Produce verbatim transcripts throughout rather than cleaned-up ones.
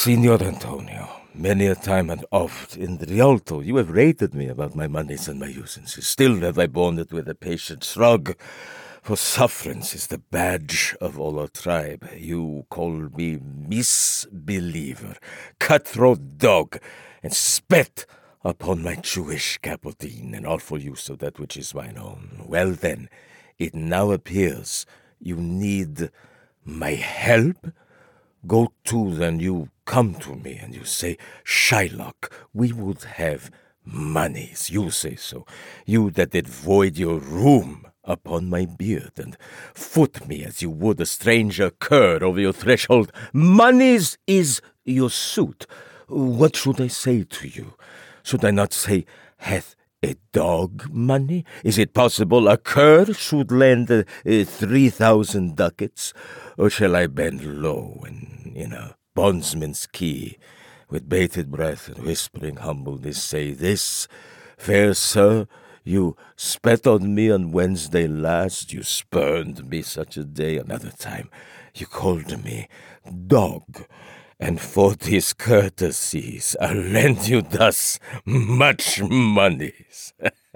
Signor Antonio, many a time and oft in the Rialto you have rated me about my monies and my usances. Still have I borne it with a patient shrug, for sufferance is the badge of all our tribe. You call me misbeliever, cutthroat dog, and spit upon my Jewish capodine, and awful use of that which is mine own. Well then, it now appears you need my help? Go to, then you come to me and you say, Shylock, we would have monies. You say so. You that did void your room upon my beard and foot me as you would a stranger cur over your threshold. Monies is your suit. What should I say to you? Should I not say, hath a dog money? Is it possible a cur should lend uh, uh, three thousand ducats? Or shall I bend low and in a bondsman's key, with bated breath and whispering humbleness, say this, fair sir, you spat on me on Wednesday last, you spurned me such a day another time, you called me dog, and for these courtesies I'll lend you thus much monies.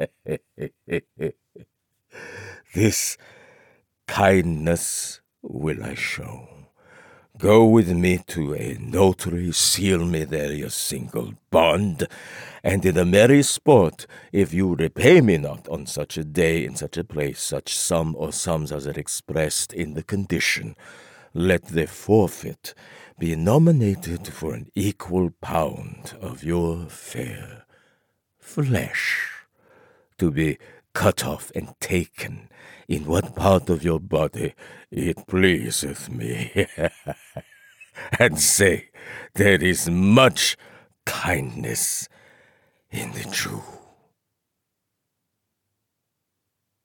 This kindness will I show. Go with me to a notary, seal me there your single bond, and in a merry sport, if you repay me not on such a day, in such a place, such sum or sums as are expressed in the condition, let the forfeit be nominated for an equal pound of your fair flesh, to be cut off and taken in what part of your body it pleaseth me. And say, there is much kindness in the Jew.